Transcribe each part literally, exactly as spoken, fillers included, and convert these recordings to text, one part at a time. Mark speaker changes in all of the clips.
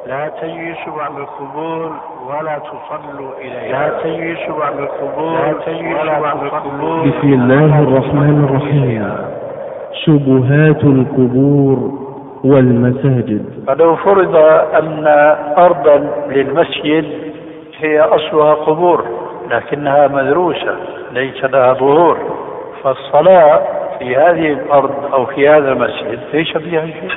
Speaker 1: لا تجلسوا بعد القبور ولا تصلوا إليها. لا تجلسوا بعد القبور لا تجلسوا بعد القبور.
Speaker 2: بسم الله الرحمن الرحيم. شبهات القبور والمساجد.
Speaker 3: فلو فرض أن أرضا للمسجد هي أصلها قبور لكنها مدروسة ليس لها ظهور، فالصلاة في هذه الأرض أو في هذا المسجد ليس فيها شيء.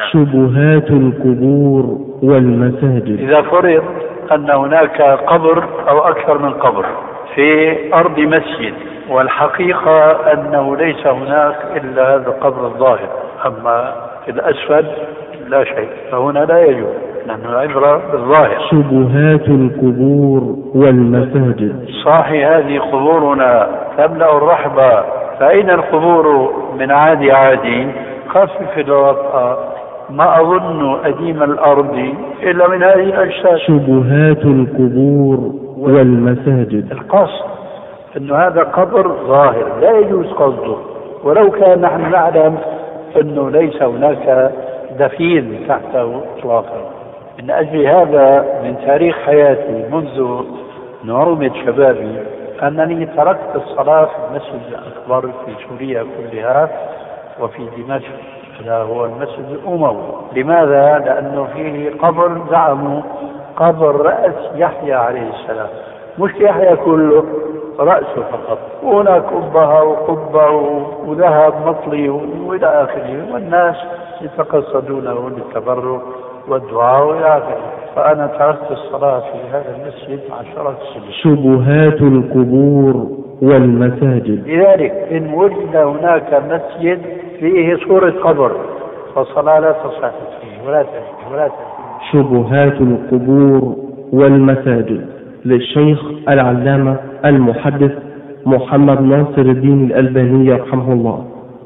Speaker 2: شبهات القبور والمساجد.
Speaker 3: إذا فرض أن هناك قبر أو أكثر من قبر في أرض مسجد والحقيقة أنه ليس هناك إلا هذا القبر الظاهر، أما في الأسفل لا شيء، فهنا لا يجوز لأن العبرة بالظاهر.
Speaker 2: شبهات القبور والمساجد.
Speaker 3: صاحي هذه قبورنا تملأ الرحبة، فأين القبور من عادي عادي؟ خفف الوطأ، ما أظن أديم الأرض إلا من هذه الأجساد.
Speaker 2: شبهات القبور والمساجد.
Speaker 3: القصد أن هذا قبر ظاهر لا يجوز قصده، ولو كان نحن نعلم أنه ليس هناك دفين تحته إطلاقا. من أجل هذا من تاريخ حياتي منذ نعومة شبابي أنني تركت الصلاة في المسجد الأكبر في سوريا كلها وفي دمشق، هذا هو المسجد الأموي. لماذا؟ لأنه فيه قبر زعموا قبر رأس يحيى عليه السلام، مش يحيى كله، رأسه فقط، وهناك قبة وقبة وذهب مطلي وإلى آخره، والناس يتقصدونه للتبرك والدعاء وإلى آخره. فأنا تركت الصلاة في هذا المسجد عشرة سنين.
Speaker 2: شبهات القبور والمساجد.
Speaker 3: لذلك إن وجد هناك مسجد فيه صورة قبر فالصلاة لا تصح فيه ولا تنفع ولا تنفع.
Speaker 2: شبهات القبور والمساجد للشيخ العلامة المحدث محمد ناصر الدين الألباني يرحمه الله.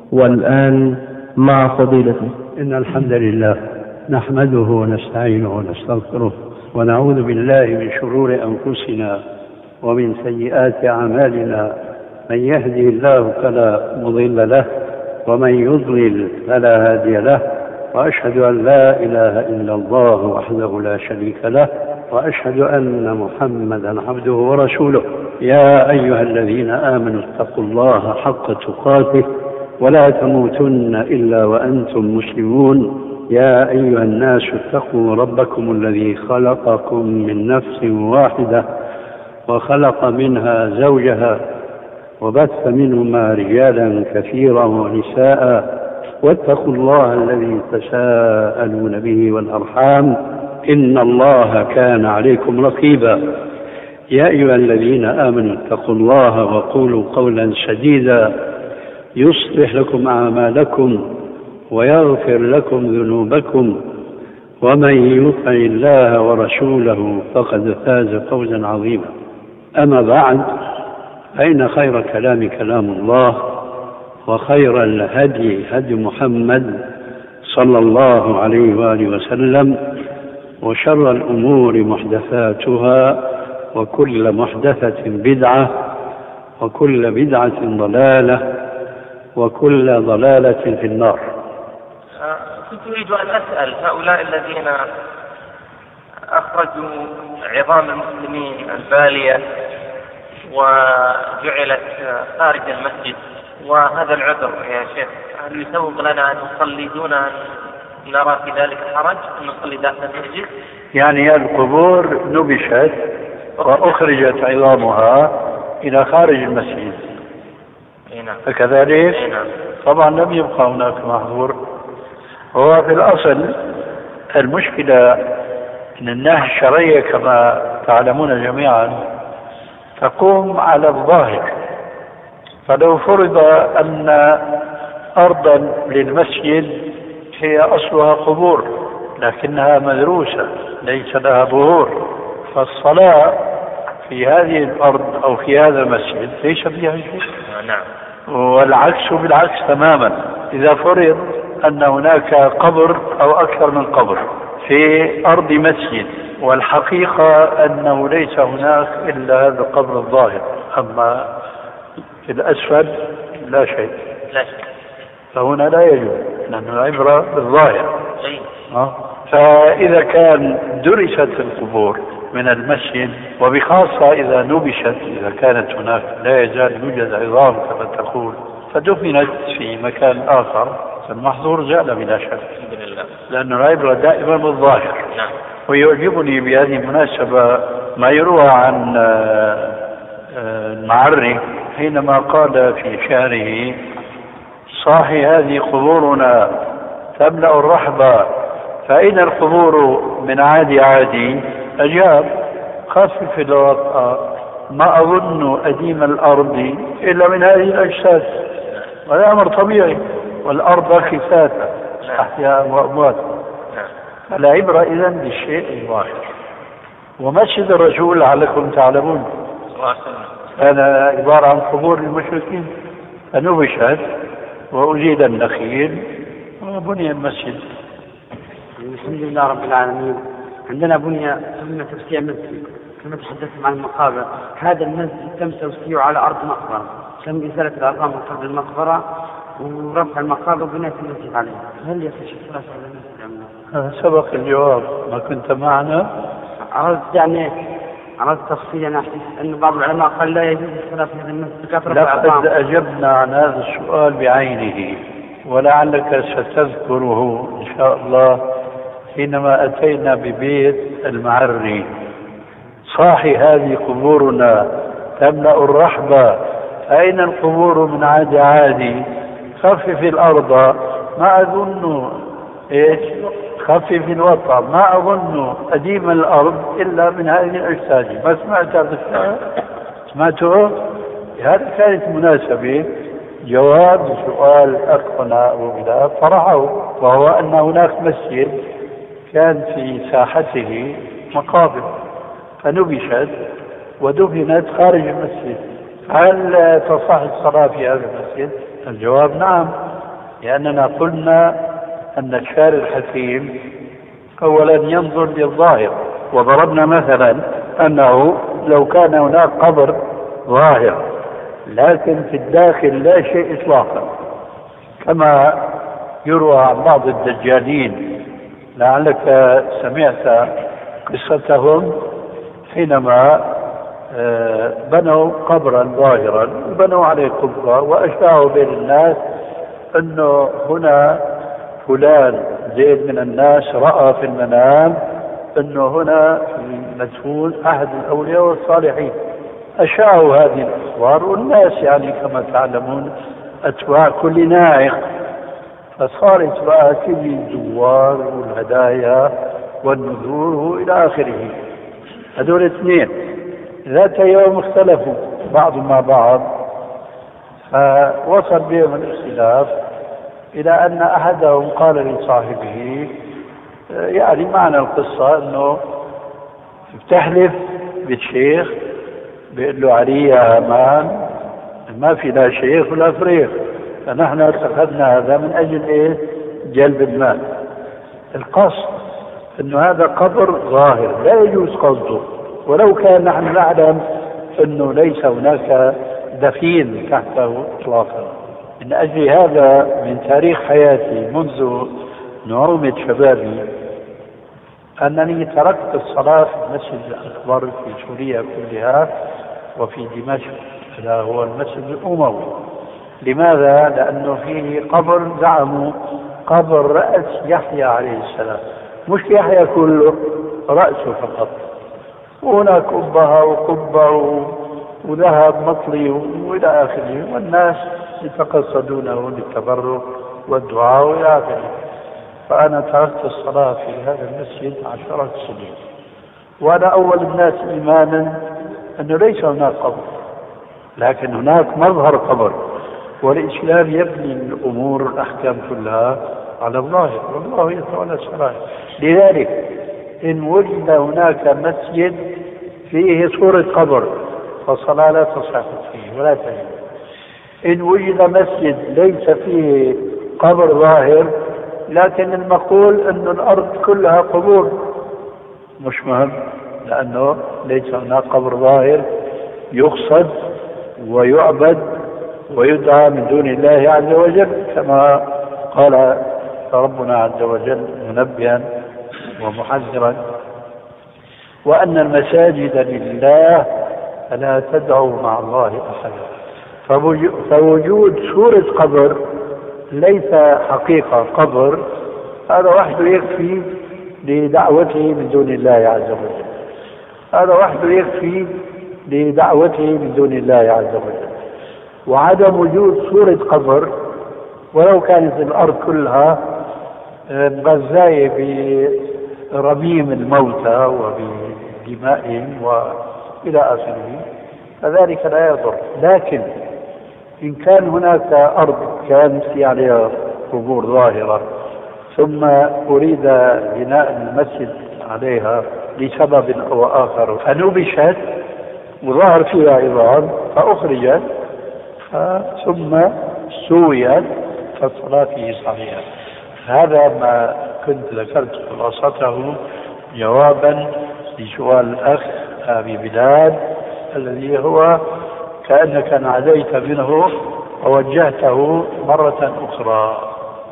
Speaker 2: والآن مع فضيلته.
Speaker 4: إن الحمد لله نحمده ونستعينه ونستغفره ونعوذ بالله من شرور أنفسنا ومن سيئات أعمالنا، من يهده الله فلا مضل له ومن يضلل فلا هادي له، وأشهد أن لا إله إلا الله وحده لا شريك له، وأشهد أن محمدا عبده ورسوله. يا أيها الذين آمنوا اتقوا الله حق تقاته ولا تموتن إلا وأنتم مسلمون. يا أيها الناس اتقوا ربكم الذي خلقكم من نفس واحدة وخلق منها زوجها وبث منهما رجالا كثيرا ونساء، واتقوا الله الذي تساءلون به والأرحام إن الله كان عليكم رقيبا. يا أيها الذين آمنوا اتقوا الله وقولوا قولا سديدا يصلح لكم أعمالكم ويغفر لكم ذنوبكم، ومن يطع الله ورسوله فقد فاز فوزا عظيما. أما بعد، فإن خير كلام كلام الله، وخير الهدي هدي محمد صلى الله عليه وآله وسلم، وشر الأمور محدثاتها، وكل محدثة بدعة، وكل بدعة ضلالة، وكل ضلالة في النار.
Speaker 5: كنت أريد أن أسأل هؤلاء الذين أخرجوا عظام المسلمين البالية وجعلت خارج المسجد، وهذا العذر يا شيخ، هل يسوغ لنا أن نصلي دون أن نرى في ذلك حرج أن نصلي داخل المسجد؟
Speaker 3: يعني القبور نبشت وأخرجت عظامها إلى خارج المسجد، فكذلك طبعا لم يبقى هناك محظور. هو في الأصل المشكلة أن الناحية الشرعية كما تعلمون جميعا تقوم على الظاهر. فلو فرض أن أرضا للمسجد هي أصلها قبور لكنها مدروسة ليس لها ظهور، فالصلاة في هذه الأرض أو في هذا المسجد ليس فيها شيء.
Speaker 5: نعم.
Speaker 3: والعكس بالعكس تماما. إذا فرض أن هناك قبر أو أكثر من قبر في أرض مسجد والحقيقة أنه ليس هناك إلا هذا القبر الظاهر، أما في الأسفل لا شيء
Speaker 5: لا شيء،
Speaker 3: فهنا لا يجوز لأن العبرة بالظاهر.
Speaker 5: أي.
Speaker 3: أه؟ فإذا كان درست القبور من المسجد، وبخاصة إذا نبشت، إذا كانت هناك لا يزال يوجد عظام كما تقول، فدفنت في مكان آخر، فالمحظور زال بلا شك، لأن العبرة دائما بالظاهر. ويعجبني بهذه المناسبة ما يروى عن المعري حينما قال في شعره: صاحي هذه قبورنا تملأ الرحبة، فإن القبور من عادي عادي، أجاب: خفف الوطأ، ما أظن أديم الأرض إلا من هذه الأجساد. وهذا أمر طبيعي، والأرض خفافة أحياء وأموات. العبرة إذن بالشيء الظاهر. ومسجد الرسول لعلكم تعلمون كان عبارة عن قبور المشركين، فنبشت وأزيل النخيل وبني المسجد.
Speaker 6: الحمد لله رب العالمين. عندنا بني ثم توسيع مسجد كما تحدثنا عن المقابر. هذا المسجد تم توسيعه على أرض مقبرة، تم إزالة الأرقام من قبل المقبرة ورفع المقابر وبناء المسجد عليه. هل يصح الصلاة على المسجد؟
Speaker 3: هذا سبق الجواب، ما كنت معنا.
Speaker 6: عرضت يعني عرضت تفصيل. أنا أحس أن بعض العلماء قال لا يجوز الصلاة في هذا المسجد كثرة الأرقام.
Speaker 3: لقد أجبنا عن هذا السؤال بعينه، ولعلك ستذكره إن شاء الله حينما أتينا ببيت المعري. صاحي هذه قبورنا تملأ الرحبة، فأين القبور من عادي عادي، خفف الأرض ما أظن إيش خفف الوطأ، ما أظن أديم الأرض إلا من هذه الأجساد. ما سمعت هذا الشيء؟ سمعته؟ هذه كانت مناسبة جواب سؤال أخنا أبو بلال طرحه، وهو أن هناك مسجد كان في ساحته مقابر فنبشت ودفنت خارج المسجد، هل تصح الصلاة في هذا المسجد؟ الجواب نعم، لأننا قلنا أن الشارع الحكيم أولا ينظر للظاهر، وضربنا مثلا أنه لو كان هناك قبر ظاهر لكن في الداخل لا شيء إطلاقا، كما يروى عن بعض الدجالين، لعلك سمعت قصتهم حينما بنوا قبرا ظاهرا وبنوا عليه قبة وأشاعوا بين الناس أنه هنا فلان زيد من الناس رأى في المنام أنه هنا مدفون أحد الأولياء والصالحين. أشاعوا هذه الأخبار، والناس يعني كما تعلمون أتباع كل نائق، فصارت بقى كل الزوار والهدايا والنذور وإلى آخره. هذول اثنين ذات يوم اختلفوا بعض مع بعض، فوصل بهم الاختلاف إلى أن أحدهم قال لصاحبه، يعني معنى القصة أنه بتحلف بالشيخ بيقول له: علي يا أمان ما في لا شيخ ولا فريق، فنحن اتخذنا هذا من أجل إيه؟ جلب المال. القصد أنه هذا قبر ظاهر لا يجوز قصده، ولو كان نحن نعلم أنه ليس هناك دفين تحته إطلاقا. من أجل هذا من تاريخ حياتي منذ نعومة شبابي أنني تركت الصلاة في المسجد الأكبر في سوريا كلها وفي دمشق، هذا هو المسجد الأموي. لماذا؟ لأنه فيه قبر زعموا قبر رأس يحيى عليه السلام، مش يحيى كله، رأسه فقط، وهناك قبة وقبة وذهب مطلي وإلى آخره، والناس يتقصدونه للتبرك والدعاء وإلى آخره. فأنا تركت الصلاة في هذا المسجد عشرة سنين، وأنا أول الناس إيمانا أنه ليس هناك قبر، لكن هناك مظهر قبر، والإسلام يبني الأمور الأحكام كلها على الظاهر، والله يتولى السرائر. لذلك إن وجد هناك مسجد فيه صورة قبر فالصلاة لا تصح فيه ولا تجب. إن وجد مسجد ليس فيه قبر ظاهر لكن المقول أن الأرض كلها قبور، مش مهم، لأنه ليس هناك قبر ظاهر يقصد ويعبد ويدعى من دون الله عز وجل، كما قال ربنا عز وجل منبئا ومحذرا، وأن المساجد لله فلا تدعوا مع الله أحدا. فوجود صورة قبر ليس حقيقة قبر، هذا وحده يكفي لدعوته من دون الله عز وجل، هذا وحده يكفي لدعوته من دون الله عز وجل. وعدم وجود صورة قبر ولو كانت الأرض كلها مغذاية برميم الموتى وبدمائهم وإلى آخره فذلك لا يضر. لكن إن كان هناك أرض كانت في عليها قبور ظاهرة ثم أريد بناء المسجد عليها لسبب أو آخر فنبشت وظهر فيها عظام فأخرجت ثم سويت فالصلاة فيه صحيحة. هذا ما كنت ذكرت خلاصته جوابا لسؤال الأخ أبي بلال الذي هو كأنك ناديت منه ووجهته مرة أخرى.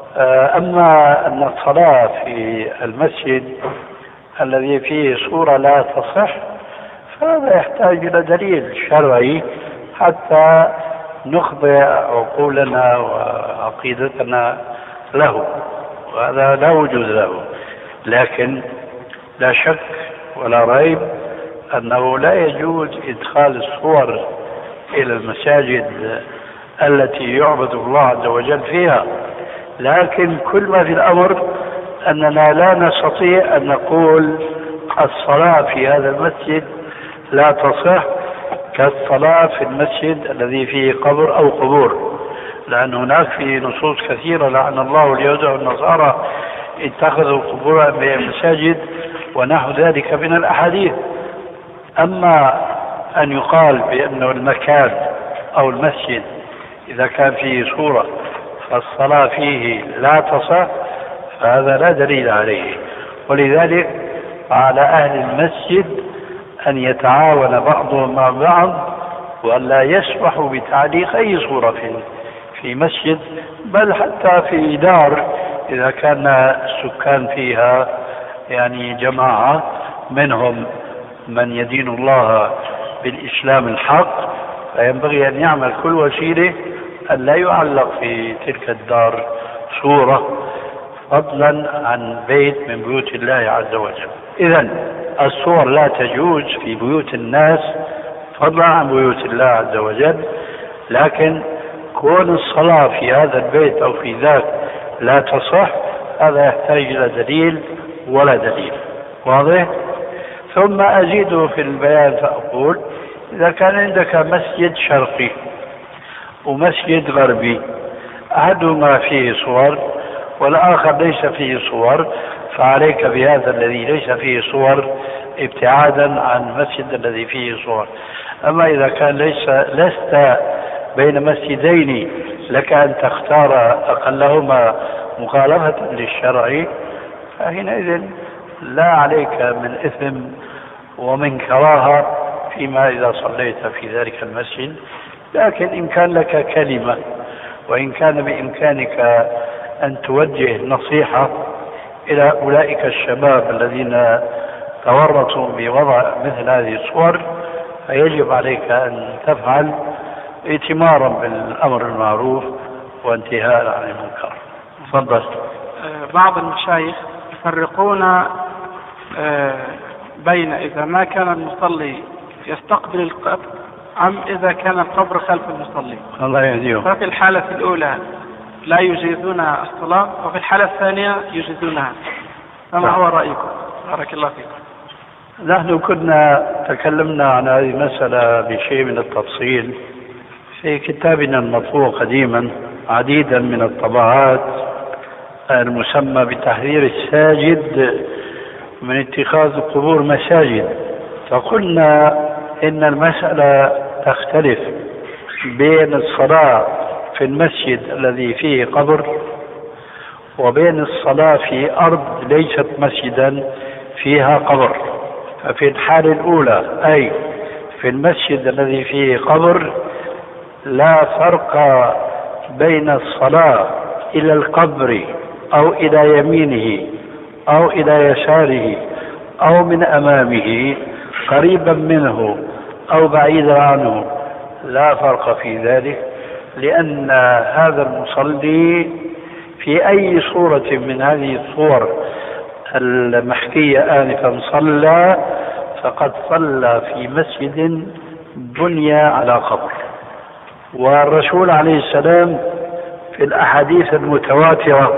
Speaker 3: أما أن الصلاة في المسجد الذي فيه صورة لا تصح فهذا يحتاج إلى دليل شرعي حتى نخضع عقولنا وعقيدتنا له، وهذا لا وجود له. لكن لا شك ولا ريب أنه لا يجوز إدخال الصور إلى المساجد التي يعبد الله عز وجل فيها. لكن كل ما في الأمر أننا لا نستطيع أن نقول الصلاة في هذا المسجد لا تصح كالصلاة في المسجد الذي فيه قبر أو قبور، لأن هناك في نصوص كثيرة لعن الله اليهود والنصارى اتخذوا قبور مساجد ونحو ذلك من الأحاديث. أما أن يقال بأنه المكان أو المسجد إذا كان فيه صورة فالصلاة فيه لا تصح فهذا لا دليل عليه. ولذلك على أهل المسجد أن يتعاون بعضهم مع بعض وأن لا يسمحوا بتعليق أي صورة في في مسجد، بل حتى في دار إذا كان السكان فيها يعني جماعة منهم من يدين الله بالإسلام الحق فينبغي أن يعمل كل وسيلة أن لا يعلق في تلك الدار صورة فضلا عن بيت من بيوت الله عز وجل. إذن الصور لا تجوز في بيوت الناس فضلا عن بيوت الله عز وجل، لكن كون الصلاة في هذا البيت أو في ذاك لا تصح هذا يحتاج إلى دليل ولا دليل. واضح؟ ثم أزيد في البيان فأقول إذا كان عندك مسجد شرقي ومسجد غربي أحدهما فيه صور والآخر ليس فيه صور فعليك بهذا الذي ليس فيه صور ابتعادا عن المسجد الذي فيه صور. أما إذا كان ليس لست بين مسجدين لك أن تختار أقلهما مخالفة للشرع فحينئذ لا عليك من إثم ومن كراهة فيما إذا صليت في ذلك المسجد. لكن إن كان لك كلمة وإن كان بإمكانك أن توجه نصيحة إلى أولئك الشباب الذين تورطوا بوضع مثل هذه الصور فيجب عليك أن تفعل ائتمارا بالأمر المعروف وانتهاء عن المنكر. تفضل.
Speaker 7: بعض المشايخ يفرقون بين إذا ما كان المصلي يستقبل القبر أم إذا كان القبر خلف المصلي.
Speaker 3: الله يهديهم.
Speaker 7: ففي الحالة الأولى لا يجيزون الصلاة وفي الحالة الثانية يجيزونها، فما هو رأيكم؟ بارك الله فيكم.
Speaker 3: نحن كنا تكلمنا عن هذه المسألة بشيء من التفصيل في كتابنا المطبوع قديما عديدا من الطبعات المسمى بتحذير الساجد من اتخاذ القبور مساجد. فقلنا إن المسألة تختلف بين الصلاة في المسجد الذي فيه قبر وبين الصلاة في أرض ليست مسجدا فيها قبر. ففي الحالة الأولى أي في المسجد الذي فيه قبر لا فرق بين الصلاة إلى القبر أو إلى يمينه أو إلى يساره أو من أمامه قريبا منه أو بعيدا عنه لا فرق في ذلك، لأن هذا المصلي في أي صورة من هذه الصور المحكية آنفا صلى فقد صلى في مسجد بني على قبر. والرسول عليه السلام في الأحاديث المتواترة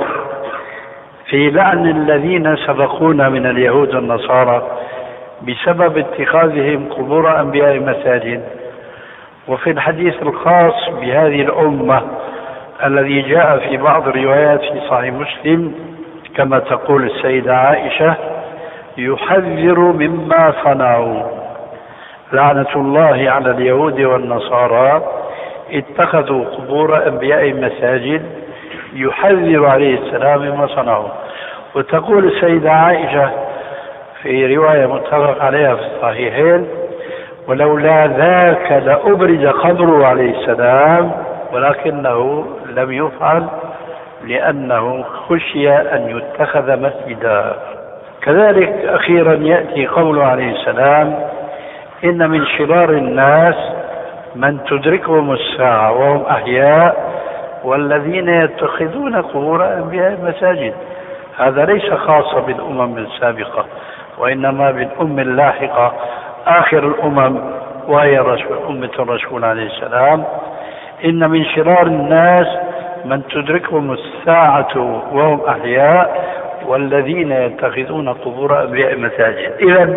Speaker 3: في لعن الذين سبقونا من اليهود والنصارى بسبب اتخاذهم قبور أنبياء مساجد، وفي الحديث الخاص بهذه الأمة الذي جاء في بعض الروايات في صحيح مسلم كما تقول السيدة عائشة يحذر مما صنعوا، لعنة الله على اليهود والنصارى اتخذوا قبور أنبياء مساجد، يحذر عليه السلام مما صنعوا. وتقول السيدة عائشة في رواية متفق عليها في الصحيحين ولولا ذاك لأبرز قبره عليه السلام ولكنه لم يفعل لأنه خشي أن يتخذ مسجدا. كذلك أخيرا يأتي قوله عليه السلام إن من شرار الناس من تدركهم الساعة وهم أحياء والذين يتخذون قبور أنبياء مساجد. هذا ليس خاصا بالأمم السابقة وإنما بالأمم اللاحقة آخر الأمم وهي رسول أمة الرسول عليه السلام. إن من شرار الناس من تدركهم الساعة وهم أحياء والذين يتخذون قبور أنبياء مساجد. إذن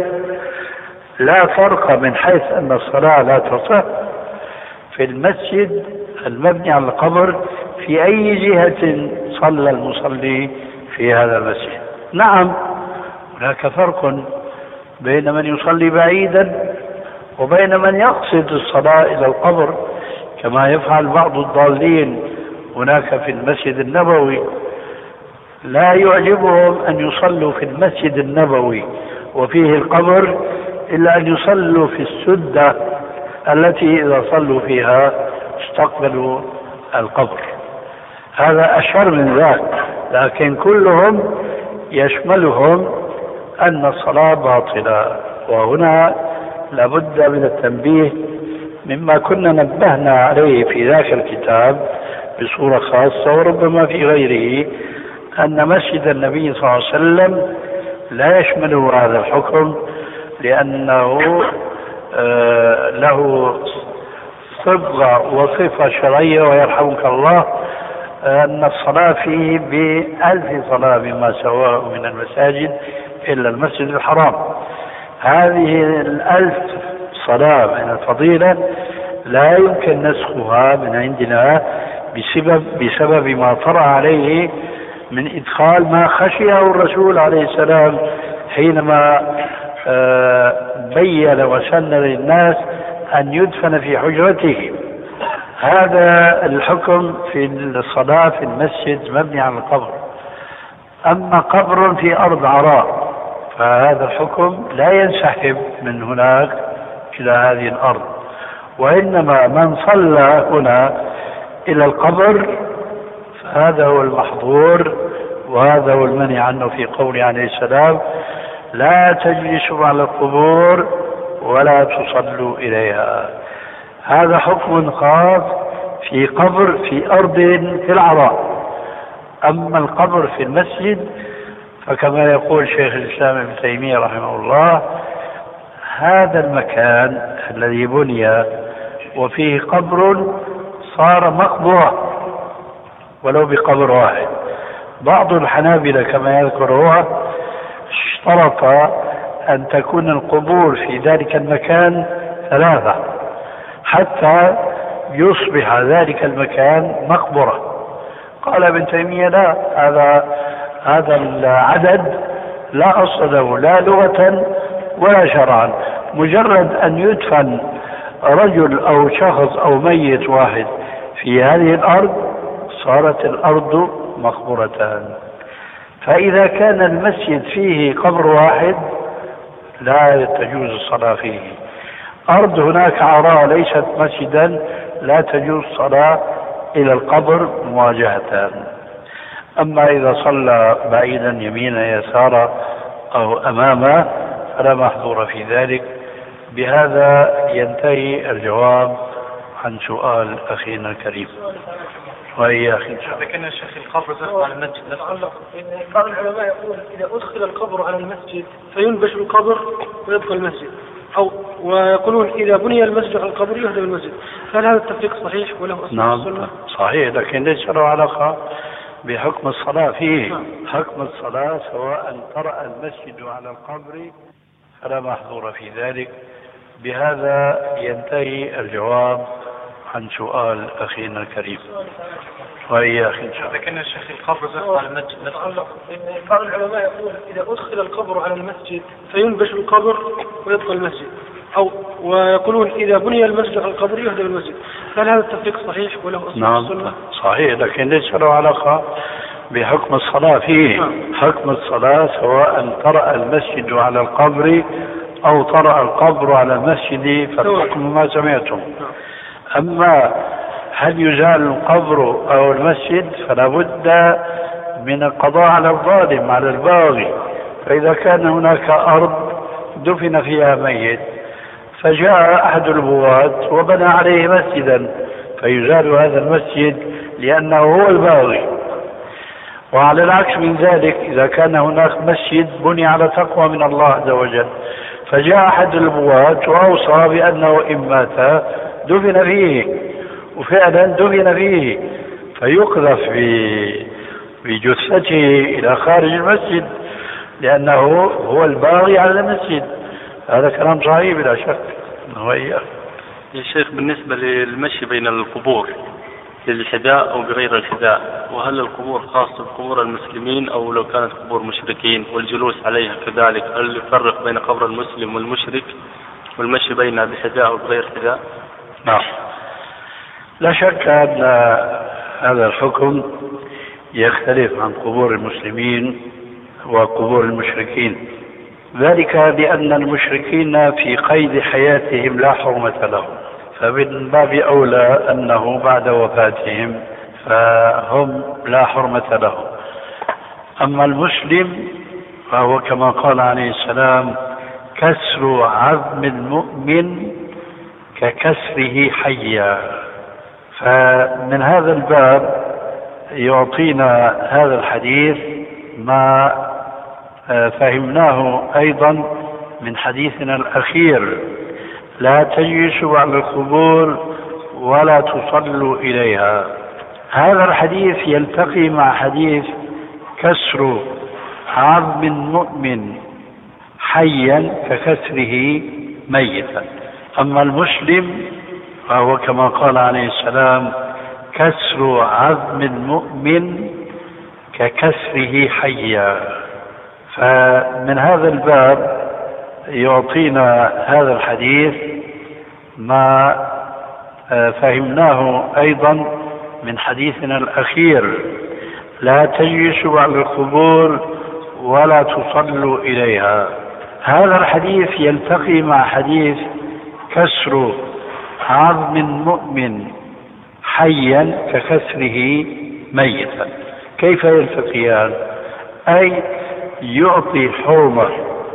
Speaker 3: لا فرق من حيث أن الصلاة لا تصح في المسجد المبني على القبر في أي جهة صلى المصلي في هذا المسجد. نعم هناك فرق بين من يصلي بعيدا وبين من يقصد الصلاة إلى القبر كما يفعل بعض الضالين هناك في المسجد النبوي. لا يعجبهم أن يصلوا في المسجد النبوي وفيه القبر إلا أن يصلوا في السدة التي إذا صلوا فيها استقبلوا القبر. هذا أشهر من ذلك، لكن كلهم يشملهم أن الصلاة باطلة. وهنا لابد من التنبيه مما كنا نبهنا عليه في ذاك الكتاب بصورة خاصة وربما في غيره أن مسجد النبي صلى الله عليه وسلم لا يشمله هذا الحكم لأنه آه له صبغة وصفة شرعية ويرحمك الله أن الصلاة فيه بألف صلاة بما سواه من المساجد إلا المسجد الحرام. هذه الألف صلاة من الفضيلة لا يمكن نسخها من عندنا بسبب, بسبب ما طرأ عليه من إدخال ما خشيه الرسول عليه السلام حينما بين وسن للناس أن يدفن في حجرته. هذا الحكم في الصلاة في المسجد مبني على القبر. أما قبر في أرض عراء فهذا الحكم لا ينسحب من هناك إلى هذه الأرض، وإنما من صلى هنا إلى القبر فهذا هو المحظور وهذا هو المنهي عنه في قوله عليه السلام لا تجلسوا على القبور ولا تصلوا إليها. هذا حكم خاص في قبر في أرض في العراء. أما القبر في المسجد فكما يقول شيخ الإسلام ابن تيمية رحمه الله هذا المكان الذي بني وفيه قبر صار مقبرة ولو بقبر واحد. بعض الحنابلة كما يذكر هو اشترط أن تكون القبور في ذلك المكان ثلاثة حتى يصبح ذلك المكان مقبرة. قال ابن تيمية لا، هذا هذا العدد لا أصل له لا لغة ولا شرعا. مجرد أن يدفن رجل أو شخص أو ميت واحد في هذه الأرض صارت الأرض مقبرة. فإذا كان المسجد فيه قبر واحد لا تجوز الصلاة فيه. أرض هناك عراء ليست مسجدا لا تجوز الصلاة إلى القبر مواجهة. أما إذا صلى بعيدا يمينا يسارا أو أمامه فلا محظور في ذلك. بهذا ينتهي الجواب عن سؤال أخينا الكريم. وإياك إن شاء الله.
Speaker 8: كان الشيخ القبر على المسجد نفسه. بعض العلماء يقول إذا أدخل القبر على المسجد فينبش القبر ويبقى المسجد، أو ويقولون إذا بني المسجد على القبر يهدم المسجد. هل هذا التفريق صحيح وله أصل؟
Speaker 3: نعم صحيح، لكن ليس له علاقة بحكم الصلاة فيه. نعم. حكم الصلاة سواء طرأ المسجد على القبر فلا محظور في ذلك. بهذا ينتهي الجواب عن سؤال أخينا الكريم. وإياك إن شاء الله.
Speaker 8: كان الشيخ القبر على المسجد نفسه. بعض العلماء يقول إذا أدخل القبر على المسجد فينبش القبر ويبقى المسجد، أو ويقولون إذا بني المسجد على القبر يهدم المسجد. هل هذا التفريق صحيح وله أصل؟
Speaker 3: نعم صحيح، لكن ليس له علاقة بحكم الصلاة فيه. نعم. حكم الصلاة سواء طرأ المسجد على القبر أو طرأ القبر على المسجد فالحكم ما سمعتم. نعم. أما هل يزال القبر أو المسجد فلا بد من القضاء على الظالم على الباغي. فإذا كان هناك أرض دفن فيها ميت فجاء أحد البغاة وبنى عليه مسجدا فيزال هذا المسجد لأنه هو الباغي. وعلى العكس من ذلك إذا كان هناك مسجد بني على تقوى من الله عز وجل فجاء أحد البغاة وأوصى بأنه إن مات دفن فيه، وفعلا دفن فيه، فيقذف بجثته إلى خارج المسجد لأنه هو الباغي على المسجد. هذا كلام صحيح بلا شك. وإياه
Speaker 9: يا شيخ بالنسبة للمشي بين القبور للحذاء أو بغير الحذاء، وهل القبور خاصة بقبور المسلمين أو لو كانت قبور مشركين والجلوس عليها كذلك، هل يفرق بين قبر المسلم والمشرك والمشي بينها بحذاء أو بغير حذاء؟
Speaker 3: نعم لا شك أن هذا الحكم يختلف عن قبور المسلمين وقبور المشركين، ذلك لأن المشركين في قيد حياتهم لا حرمة لهم، فمن باب أولى أنه بعد وفاتهم فهم لا حرمة لهم. أما المسلم فهو كما قال عليه السلام كسر عظم المؤمن ككسره حيا. فمن هذا الباب يعطينا هذا الحديث ما فهمناه أيضا من حديثنا الأخير: لا تجلسوا على القبور ولا تصلوا إليها. هذا الحديث يلتقي مع حديث كسر عظم المؤمن حيا ككسره ميتا. أما المسلم فهو كما قال عليه السلام كسر عظم المؤمن ككسره حيا. فمن هذا الباب يعطينا هذا الحديث ما فهمناه أيضا من حديثنا الأخير: لا تجلسوا على القبور ولا تصلوا إليها. هذا الحديث يلتقي مع حديث كسر عظم المؤمن حيا ككسره ميتا. كيف يلتقيان؟ أي يعطي حرمة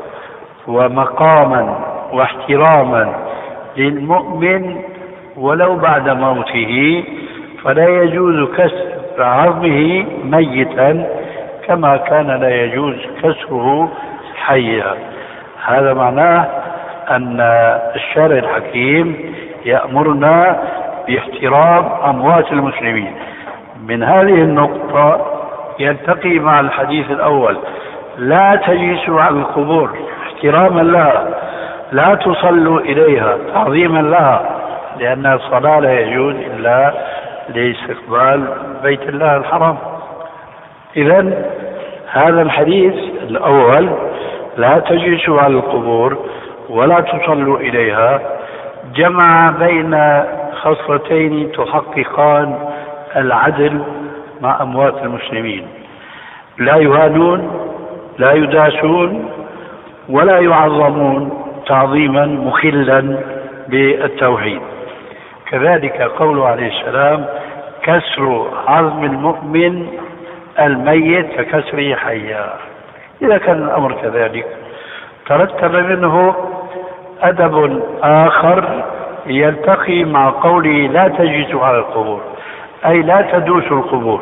Speaker 3: ومقاما واحتراما للمؤمن ولو بعد موته، فلا يجوز كسر عظمه ميتا كما كان لا يجوز كسره حيا. هذا معناه أن الشارع الحكيم يأمرنا باحترام أموات المسلمين. من هذه النقطة يلتقي مع الحديث الأول: لا تجلسوا على القبور احتراما لها، لا تصلوا إليها تعظيما لها، لأن الصلاة لا يجوز إلا لاستقبال بيت الله الحرام. إذن هذا الحديث الأول: لا تجلسوا على القبور ولا تصلوا إليها، جمع بين خصلتين تحققان العدل مع أموات المسلمين: لا يهانون، لا يداسون، ولا يعظمون تعظيما مخلا بالتوحيد. كذلك قوله عليه السلام: كسر عظم المؤمن الميت ككسره حيا. إذا كان الأمر كذلك ترتب منه أدب آخر يلتقي مع قوله لا تجلسوا على القبور، أي لا تدوسوا القبور،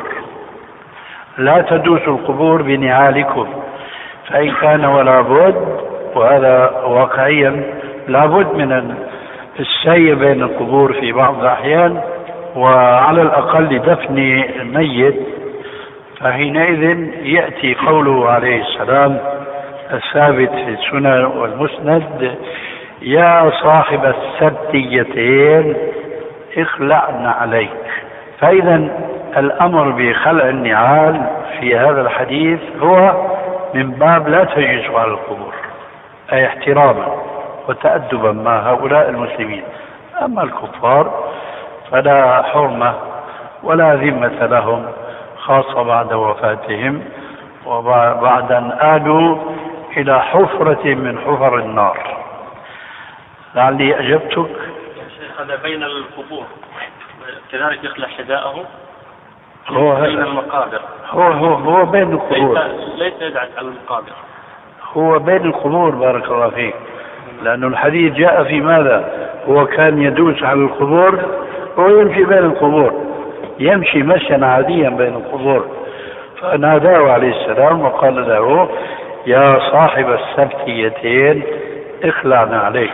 Speaker 3: لا تدوسوا القبور بنعالكم. فإن كان ولا بد، وهذا واقعيا لا بد من السير بين القبور في بعض الأحيان، وعلى الأقل دفن الميت، فحينئذ يأتي قوله عليه السلام الثابت في السنن والمسند: يا صاحب السبتيتين اخلعن عليك. فإذا الأمر بخلع النعال في هذا الحديث هو من باب لا تجلس على القبور، أي احتراما وتأدبا مع هؤلاء المسلمين. أما الكفار فلا حرمة ولا ذمة لهم، خاصة بعد وفاتهم وبعد أن آلوا إلى حفرة من حفر النار. لعلي أجبتك.
Speaker 9: يا شيخ هذا بين القبور كذلك يخلع حذاءه
Speaker 3: هو
Speaker 9: بين المقابر.
Speaker 3: هو هو هو بين القبور،
Speaker 9: ليس يدعس على المقابر،
Speaker 3: هو بين القبور. بارك الله فيك. لأن الحديث جاء في ماذا؟ هو كان يدوس على القبور ويمشي بين القبور، يمشي مشيا عاديا بين القبور. فناداه عليه السلام وقال له: يا صاحب السبتيتين اخلعنا عليك.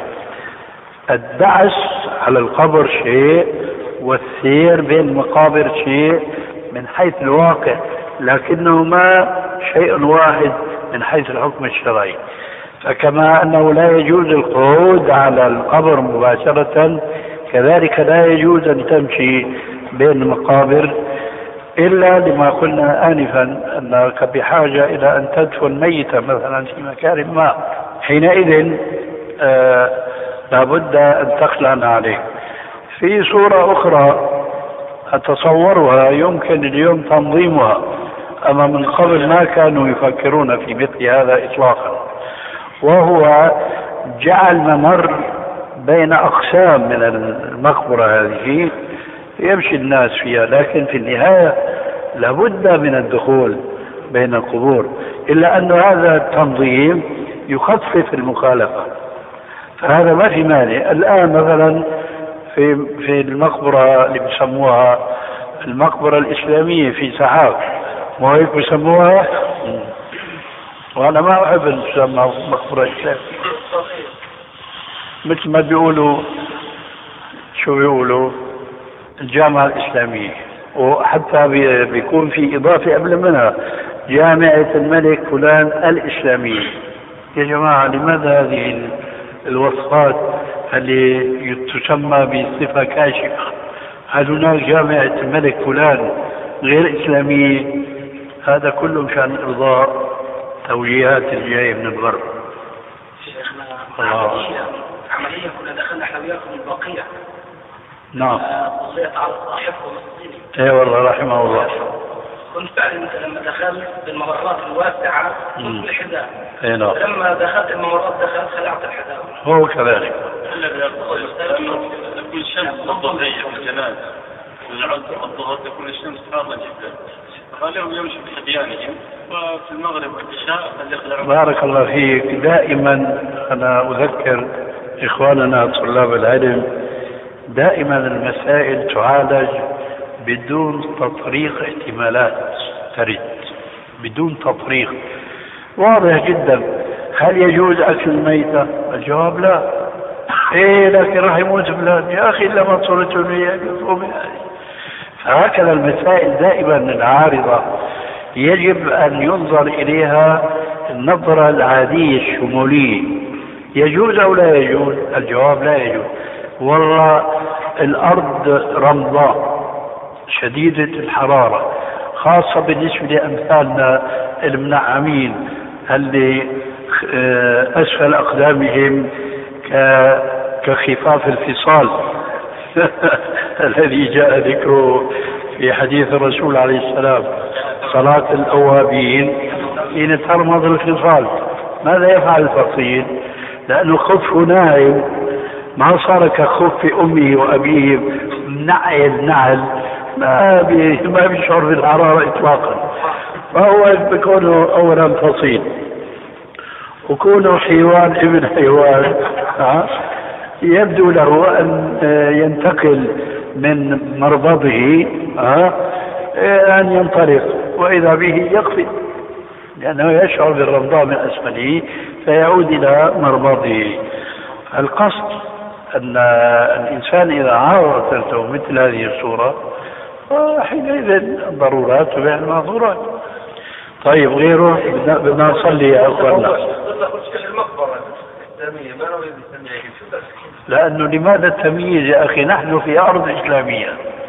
Speaker 3: الدعس على القبر شيء، والسير بين المقابر شيء من حيث الواقع، لكنهما شيء واحد من حيث الحكم الشرعي. فكما أنه لا يجوز القعود على القبر مباشرة، كذلك لا يجوز أن تمشي بين المقابر، إلا لما قلنا آنفا أنك بحاجة إلى أن تدفن ميتا مثلا في مكان ما، حينئذ آه لابد أن تخلعنا عليه. في صورة أخرى أتصورها يمكن اليوم تنظيمها، أما من قبل ما كانوا يفكرون في مثل هذا إطلاقا، وهو جعل ممر بين أقسام من المقبرة هذه يمشي الناس فيها، لكن في النهاية لابد من الدخول بين القبور، إلا أن هذا التنظيم يخفف المخالفة، فهذا ما في مانع. الآن مثلا في في المقبرة اللي بيسموها المقبرة الإسلامية في سحاب، ما هيك بيسموها، وأنا ما أحب أن تسمى مقبرة إسلامية، مثل ما بيقولوا، شو بيقولوا، الجامعة الإسلامية، وحتى بيكون في إضافة قبل منها جامعة الملك فلان الإسلامية. يا جماعة لماذا هذه الوصفات اللي تسمى بصفة كاشفة؟ هل هناك جامعة الملك فلان غير إسلامية؟ هذا كله مشان إرضاء توجيهات الجاية من الغرب.
Speaker 10: شيخنا عملية عملية كنا دخلنا احنا وياكم البقيع.
Speaker 3: نعم.
Speaker 10: وصيت على صاحبكم الصيني.
Speaker 3: اي والله رحمه الله.
Speaker 10: كنت فعلا انت لما دخلت بالممرات الواسعة كنت الحذاء.
Speaker 3: اي نعم.
Speaker 10: لما دخلت الممرات دخلت خلعت الحذاء.
Speaker 3: هو كذلك.
Speaker 9: تكون الشمس الظهرية في الجنازة، الظهر تكون الشمس حارة جدا، فخليهم يمشوا بحديانهم، وفي المغرب والعشاء يخلعون.
Speaker 3: بارك الله فيك. دائما أنا أذكر إخواننا طلاب العلم، دائما المسائل تعالج بدون تطريق احتمالات ترد، بدون تطريق، واضح جدا. هل يجوز أكل الميتة؟ الجواب لا. إيه لكن راح يموت فلان، يا أخي لما صرت من فهكذا المسائل دائما العارضة يجب أن ينظر إليها النظرة العادية الشمولية. يجوز أو لا يجوز؟ الجواب لا يجوز. والله الأرض رمضاء شديدة الحرارة، خاصة بالنسبة لأمثالنا المنعمين اللي أسفل أقدامهم كخفاف الفصال الذي جاء ذكره في حديث الرسول عليه السلام: صلاة الأوابين حين ترمض الخصال. ماذا يفعل الفقير؟ لأنه خفه ناعم، ما صار كخف أمه وأبيه نعل نعل، ما ما بيشعر بالحرارة إطلاقا. فهو بيكون أولا فصيل وكونه حيوان ابن حيوان يبدو له أن ينتقل من مربضه أن ينطلق وإذا به يقفز لأنه يشعر بالرمضاء من أسفله فيعود إلى مربضه. القصد أن الإنسان إذا عارض ترته مثل هذه الصورة حينئذ الضرورات تبيع المعذورات. طيب غيره بدنا نصلي يا أخوانا. لأنه لماذا التمييز يا أخي؟ نحن في أرض إسلامية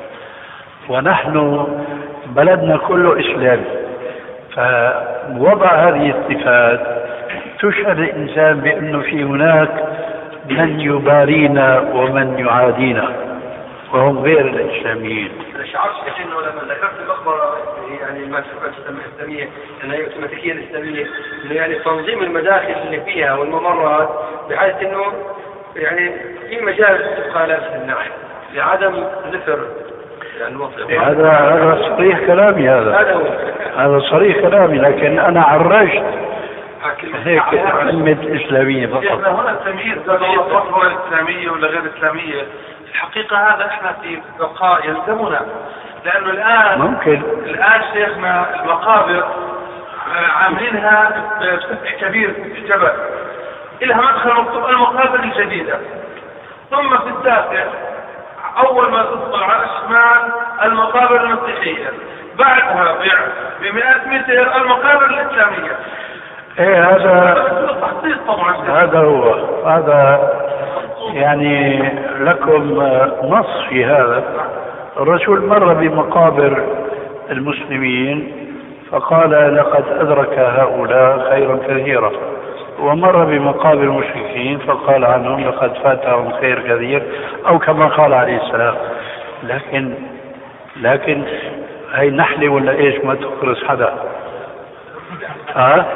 Speaker 3: ونحن بلدنا كله إسلامي، فوضع هذه الصفات تشعر الإنسان بأنه في هناك من يبارينا ومن يعادينا وهم غير الإسلاميين.
Speaker 10: شعرت انه لما ذكرت المقبره يعني المنشورات الاسلاميه انها التماثيليه الاسلاميه انه يعني تنظيم المداخل اللي فيها والممرات بحيث انه يعني في مجال تبقى نفس الناحيه لعدم نفر يعني
Speaker 3: هذا هذا صريح كلامي هذا هذا صريح كلامي، لكن انا عرجت هيك كلمة إسلامية فقط.
Speaker 11: هنا التمييز بين الإسلامية ولا غير إسلامية الحقيقة هذا احنا في بقاء يلزمنا، لأنه الآن
Speaker 3: ممكن
Speaker 11: الآن شيخنا المقابر عاملينها بسفح كبير في الجبل إلها مدخل المقابر الجديدة، ثم في الداخل أول ما تدخل على الشمال المقابر المسيحية، بعدها بمئة متر المقابر الإسلامية.
Speaker 3: ايه هذا هذا هو هذا يعني لكم نص في هذا. الرسول مر بمقابر المسلمين فقال لقد أدرك هؤلاء خيرا كثيرا، ومر بمقابر المشركين فقال عنهم لقد فاتهم خير كثير، أو كما قال عليه السلام. لكن لكن هي نحلة ولا ايش ما تخرس حدا ها؟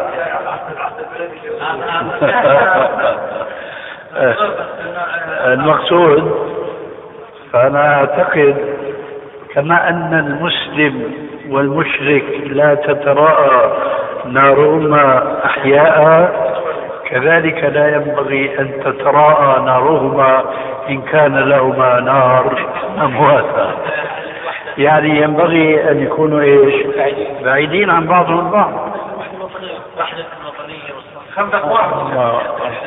Speaker 3: المقصود فأنا أعتقد كما أن المسلم والمشرك لا تتراءى نارهما أحياء، كذلك لا ينبغي أن تتراءى نارهما إن كان لهما نار أمواتا. يعني ينبغي أن يكونوا إيش؟ بعيدين عن بعضهم البعض. الله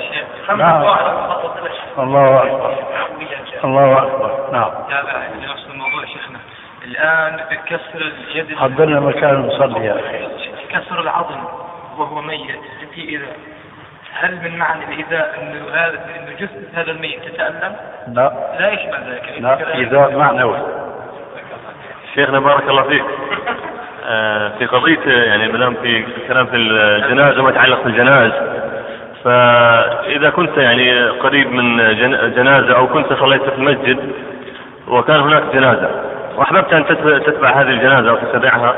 Speaker 3: الله أكبر الله أكبر. نعم
Speaker 12: نفس الموضوع شيخنا الآن كسر اليد،
Speaker 3: حضرنا مكان نصلي يا أخي.
Speaker 12: كسر العظم وهو ميت في إيذاء، هل من معنى الإيذاء إنه هذا إنه جثة هذا الميت تتألم؟
Speaker 3: لا
Speaker 12: لا يشمل ذلك.
Speaker 3: لا إيذاء معنوي.
Speaker 9: شيخنا بارك الله فيك. في قضية يعني مدام في كلام في الجنازة وما يتعلق بالجنائز، فإذا كنت يعني قريب من جنازة أو كنت صليت في المسجد وكان هناك جنازة وأحببت أن تتبع هذه الجنازة أو تتبعها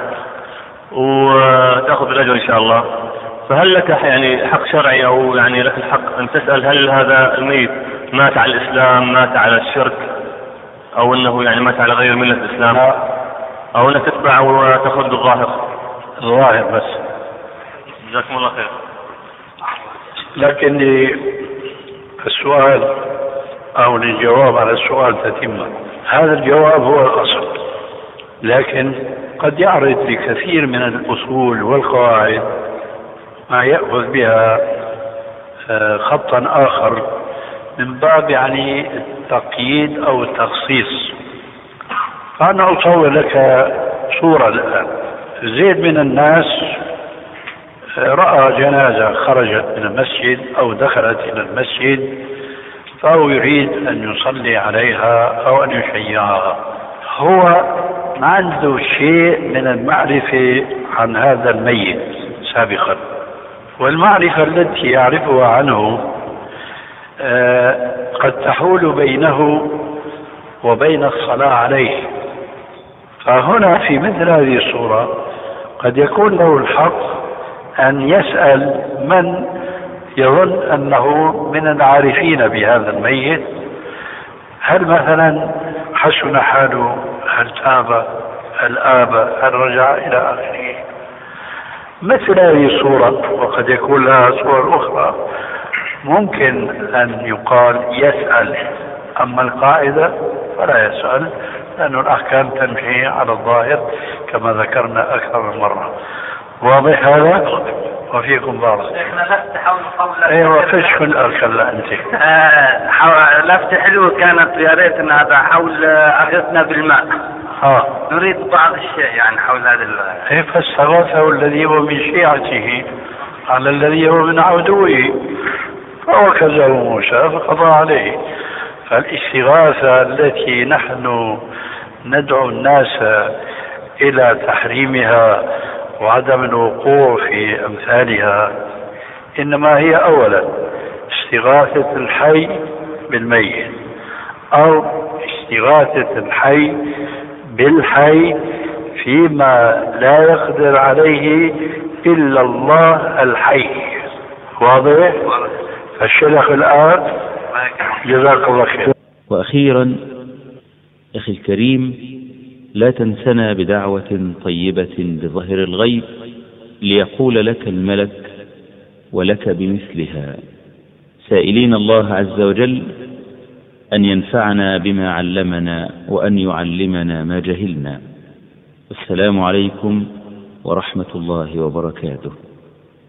Speaker 9: وتأخذ الأجر إن شاء الله، فهل لك يعني حق شرعي أو يعني لك الحق أن تسأل هل هذا الميت مات على الإسلام، مات على الشرك، أو أنه يعني مات على غير ملة الإسلام، أو أنك تتبع وتأخذ الظاهر؟
Speaker 3: الظاهر بس.
Speaker 9: جزاكم الله خير.
Speaker 3: لكن السؤال أو الجواب على السؤال تتم، هذا الجواب هو الأصل، لكن قد يعرض بكثير من الأصول والقواعد ما يأخذ بها خطا آخر من باب يعني التقييد أو التخصيص. فأنا أصور لك صورة الآن. زيد من الناس رأى جنازة خرجت من المسجد أو دخلت إلى المسجد فهو يريد أن يصلي عليها أو أن يشيعها. هو ما عنده شيء من المعرفة عن هذا الميت سابقا، والمعرفة التي يعرفها عنه قد تحول بينه وبين الصلاة عليه. فهنا في مثل هذه الصورة قد يكون له الحق أن يسأل من يظن أنه من العارفين بهذا الميت، هل مثلا حسن حاله، هل تاب، هل آب، هل رجع إلى آخره. مثل هذه الصورة، وقد يكون لها صور أخرى، ممكن أن يقال يسأل، أما القاعدة فلا يسأل، لأن الأحكام تمشي على الظاهر كما ذكرنا أكثر من مرة. واضح هذا؟ وفيكم بارك.
Speaker 13: لفت حول قول
Speaker 3: ايوه فيش في الأركلة أنت.
Speaker 13: آه لفت حلوة كانت، يا ريت أن هذا حول أغثنا بالماء.
Speaker 3: اه
Speaker 13: نريد بعض الشيء يعني حول هذا.
Speaker 3: ايه فاستغاثه الذي هو من شيعته على الذي هو من عدوه فوكزه موسى فقضى عليه. فالاستغاثة التي نحن ندعو الناس إلى تحريمها وعدم الوقوع في أمثالها إنما هي أولا استغاثة الحي بالميت، أو استغاثة الحي بالحي فيما لا يقدر عليه إلا الله الحي. واضح؟ فالشيخ الآن جزاك الله خير.
Speaker 14: وأخيرا أخي الكريم، لا تنسنا بدعوة طيبة بظهر الغيب ليقول لك الملك ولك بمثلها، سائلين الله عز وجل أن ينفعنا بما علمنا وأن يعلمنا ما جهلنا. والسلام عليكم ورحمة الله وبركاته.